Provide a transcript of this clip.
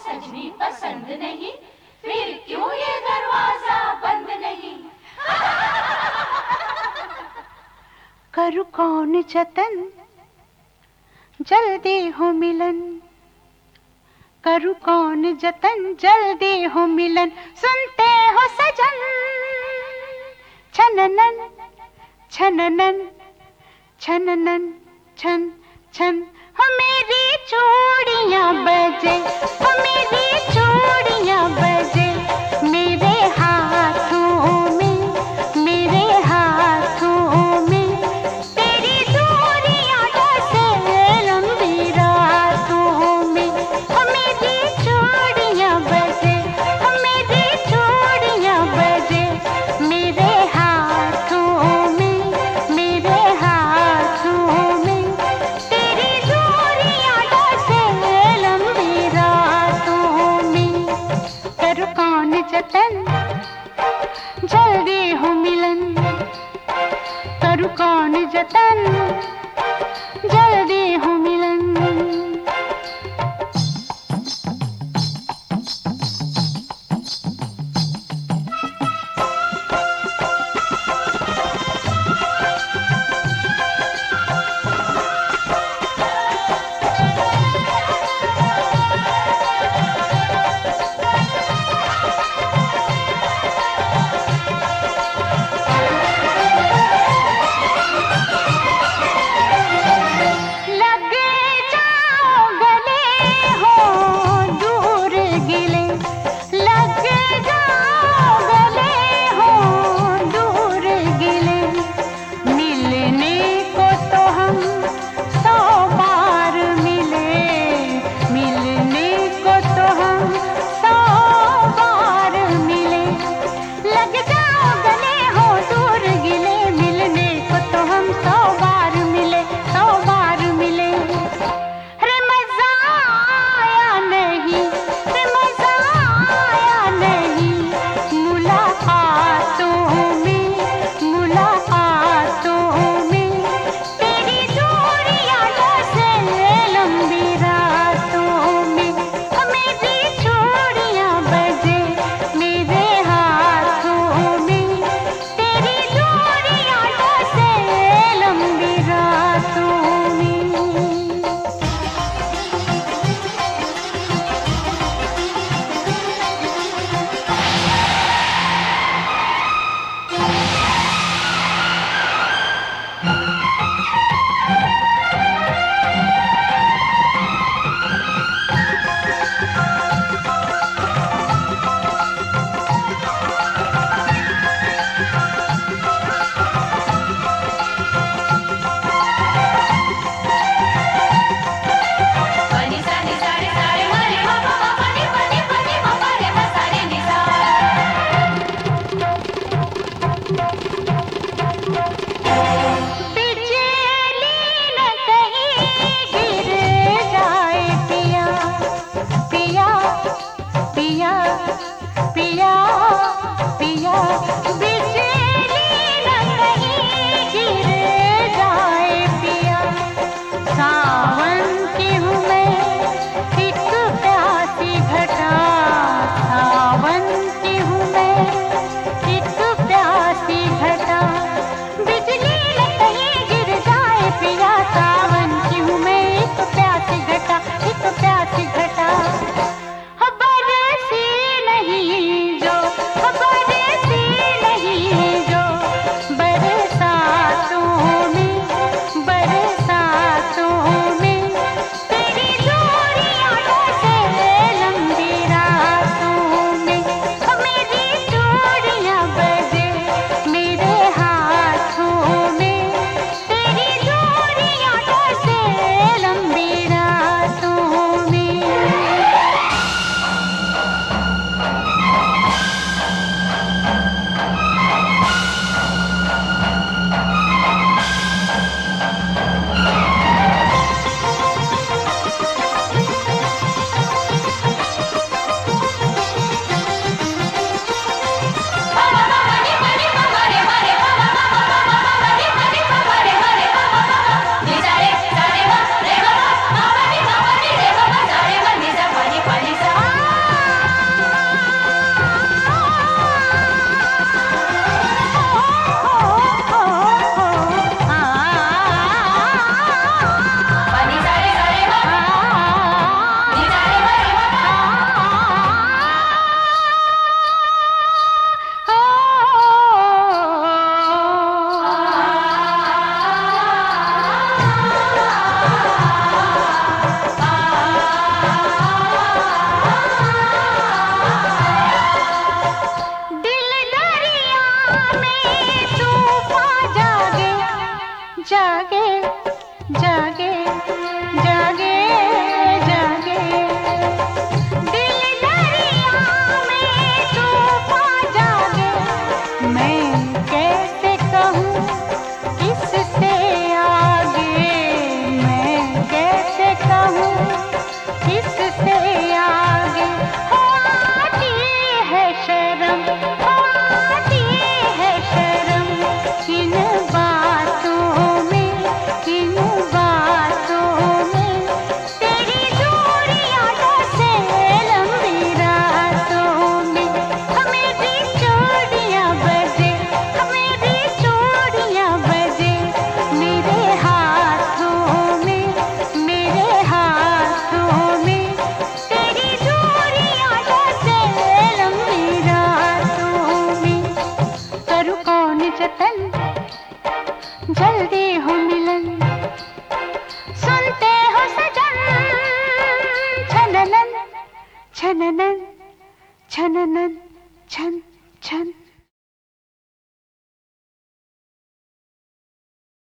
सजनी पसंद नहीं, फिर क्यों ये दरवाजा बंद नहीं। करूं कौन जतन जल्दी हो मिलन, करूं कौन जतन जल्दी हो मिलन। सुनते हो सजन छननन छननन छननन छन छन। हो मेरी चूड़ियां बजे, हो मेरी चूड़ियां बजे, मेरे हाथों में, मेरे हाथों में। तेरी दूरियां जैसे लंबी रातों में। हो मेरी चूड़ियां बजे, हो मेरी चूड़ियां बजे, मेरे हाथों में, मेरे हाथों में। तेरी दूरियां जैसे लंबी रातों में। करूं कौन जतन जल्दी हो मिलन, करूं कौन जतन